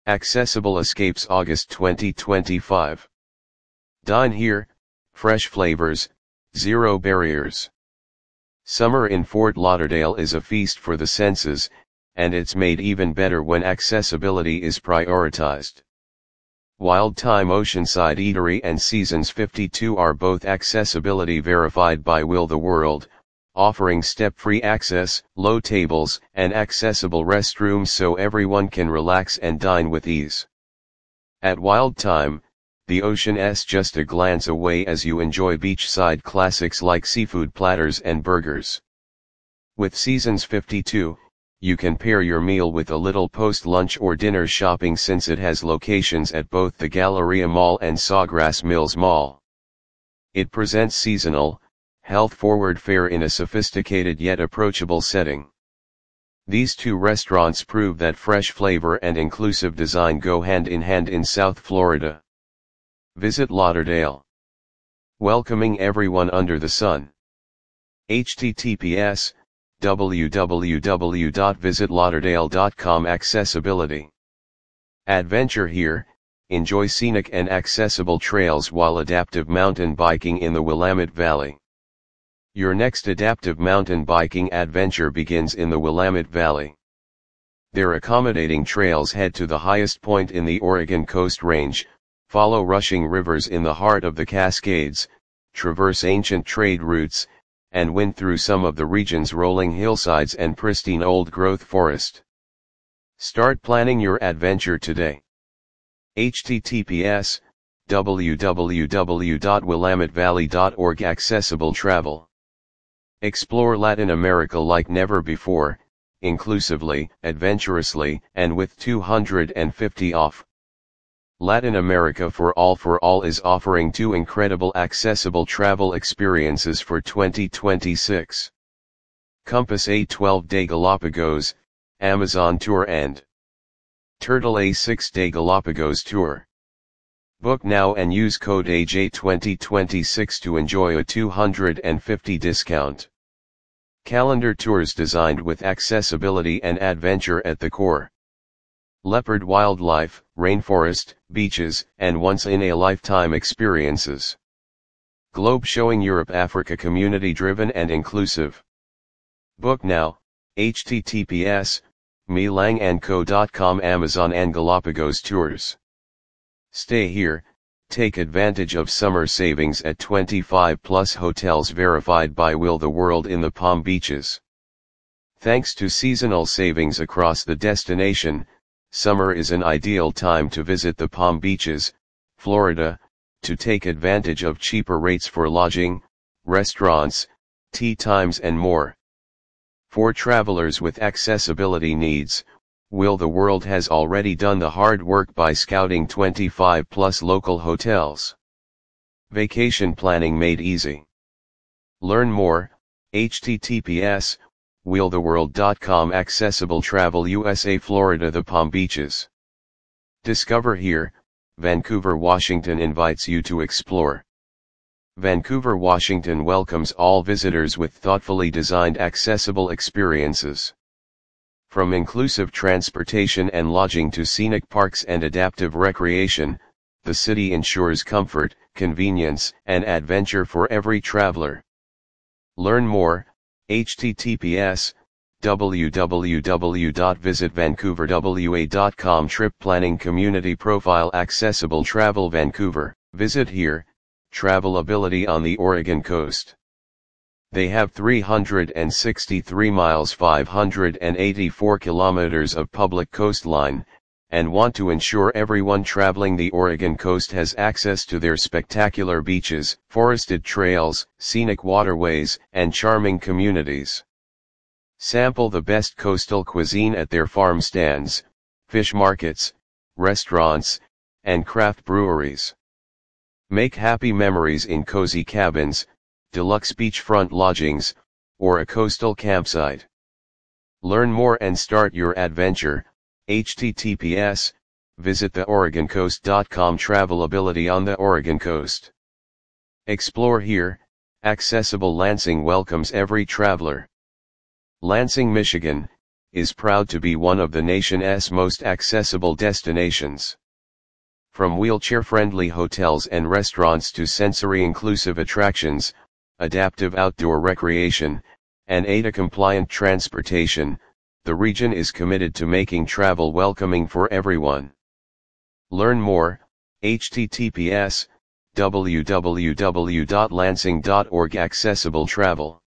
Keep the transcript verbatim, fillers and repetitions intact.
Accessible Escapes August twenty twenty-five. Dine here, fresh flavors, zero barriers. Summer in Fort Lauderdale is a feast for the senses, and it's made even better when accessibility is prioritized. Wild Time Oceanside Eatery and Seasons fifty-two are both accessibility verified by Will the World, offering step-free access, low tables, and accessible restrooms so everyone can relax and dine with ease. At Wild Time, the ocean's just a glance away as you enjoy beachside classics like seafood platters and burgers. With Seasons fifty-two, you can pair your meal with a little post-lunch or dinner shopping since it has locations at both the Galleria Mall and Sawgrass Mills Mall. It presents seasonal, health-forward fare in a sophisticated yet approachable setting. These two restaurants prove that fresh flavor and inclusive design go hand in hand in South Florida. Visit Lauderdale. Welcoming everyone under the sun. H T T P S w w w dot visit lauderdale dot com Accessibility. Adventure here, enjoy scenic and accessible trails while adaptive mountain biking in the Willamette Valley. Your next adaptive mountain biking adventure begins in the Willamette Valley. Their accommodating trails head to the highest point in the Oregon Coast Range, follow rushing rivers in the heart of the Cascades, traverse ancient trade routes, and wind through some of the region's rolling hillsides and pristine old-growth forest. Start planning your adventure today. H T T P S w w w dot willamette valley dot org Accessible Travel. Explore Latin America like never before, inclusively, adventurously, and with two hundred fifty off. Latin America for All for All is offering two incredible accessible travel experiences for twenty twenty-six. Compass a twelve-day Galapagos, Amazon tour and Turtle a six-day Galapagos tour. Book now and use code A J twenty twenty-six to enjoy a two hundred fifty discount. Calendar tours designed with accessibility and adventure at the core. Leopard wildlife, rainforest, beaches, and once-in-a-lifetime experiences. Globe showing Europe Africa community-driven and inclusive. Book now, H T T P S, me lang and co dot com Amazon and Galapagos tours. Stay here, take advantage of summer savings at twenty-five plus hotels verified by Will the World in the Palm Beaches. Thanks to seasonal savings across the destination, summer is an ideal time to visit the Palm Beaches, Florida, to take advantage of cheaper rates for lodging, restaurants, tea times and more. For travelers with accessibility needs, Will the World has already done the hard work by scouting twenty-five plus local hotels. Vacation planning made easy. Learn more, H T T P S will the world dot com Accessible Travel U S A Florida The Palm Beaches. Discover here, Vancouver, Washington invites you to explore. Vancouver, Washington welcomes all visitors with thoughtfully designed accessible experiences. From inclusive transportation and lodging to scenic parks and adaptive recreation, the city ensures comfort, convenience, and adventure for every traveler. Learn more, H T T P S w w w dot visit vancouver w a dot com Trip Planning Community Profile Accessible Travel Vancouver. Visit here, travelability on the Oregon coast. They have three hundred sixty-three miles five hundred eighty-four kilometers of public coastline, and want to ensure everyone traveling the Oregon coast has access to their spectacular beaches, forested trails, scenic waterways, and charming communities. Sample the best coastal cuisine at their farm stands, fish markets, restaurants, and craft breweries. Make happy memories in cozy cabins, deluxe beachfront lodgings, or a coastal campsite. Learn more and start your adventure, H T T P S, visit the oregon coast dot com Travelability on the Oregon coast. Explore here, accessible Lansing welcomes every traveler. Lansing, Michigan, is proud to be one of the nation's most accessible destinations. From wheelchair-friendly hotels and restaurants to sensory-inclusive attractions, adaptive outdoor recreation, and A D A-compliant transportation, the region is committed to making travel welcoming for everyone. Learn more, h t t p s w w w dot lansing dot org Accessible Travel